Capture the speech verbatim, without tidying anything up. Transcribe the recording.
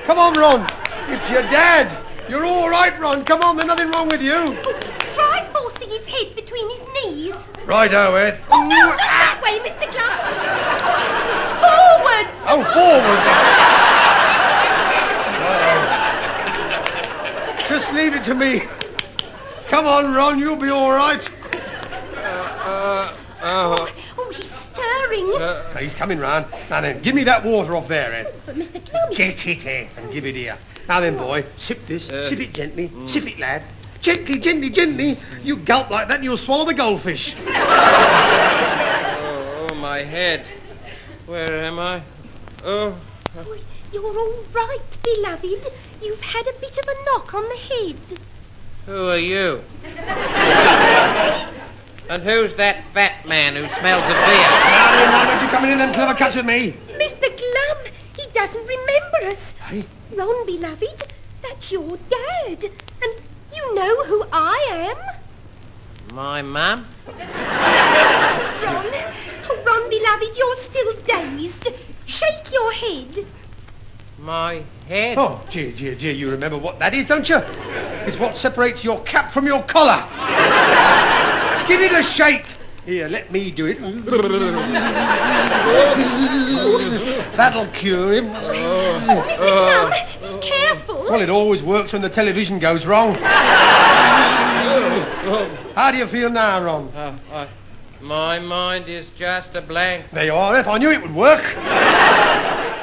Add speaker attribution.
Speaker 1: Come on, Ron. It's your dad. You're all right, Ron. Come on, there's nothing wrong with you.
Speaker 2: Oh, try forcing his head between his knees.
Speaker 1: Righto, Ed.
Speaker 2: Oh, no, not that way, Mister Glum. Forwards.
Speaker 1: Oh, forwards. Just leave it to me. Come on, Ron, you'll be all right.
Speaker 3: Uh, uh, uh,
Speaker 2: Oh, he's stirring.
Speaker 3: uh,
Speaker 1: He's coming round. Now then, give me that water off there, Ed.
Speaker 2: But Mister Glum...
Speaker 1: Get it, Ed, and give it here. Now then, boy, sip this.
Speaker 3: Uh,
Speaker 1: sip it gently. Mm. Sip it, lad. Gently, gently, gently. You gulp like that and you'll swallow the goldfish.
Speaker 3: oh, oh, my head. Where am I? Oh.
Speaker 2: Oh, you're all right, beloved. You've had a bit of a knock on the head.
Speaker 3: Who are you? And who's that fat man who smells of beer?
Speaker 1: Now then, now don't you come in and clever cuts with me.
Speaker 2: Mister Glum, he doesn't remember us.
Speaker 1: Hey?
Speaker 2: Ron, beloved, that's your dad. And you know who I am.
Speaker 3: My mum?
Speaker 2: Ron, oh, Ron, beloved, you're still dazed. Shake your head.
Speaker 3: My head?
Speaker 1: Oh, dear, dear, dear, you remember what that is, don't you? It's what separates your cap from your collar. Give it a shake. Here, let me do it. That'll cure him.
Speaker 2: Oh, Mister Glum, be careful.
Speaker 1: Well, it always works when the television goes wrong. How do you feel now, Ron?
Speaker 3: Uh, I, my mind is just a blank.
Speaker 1: There you are, Eth. I knew it would work.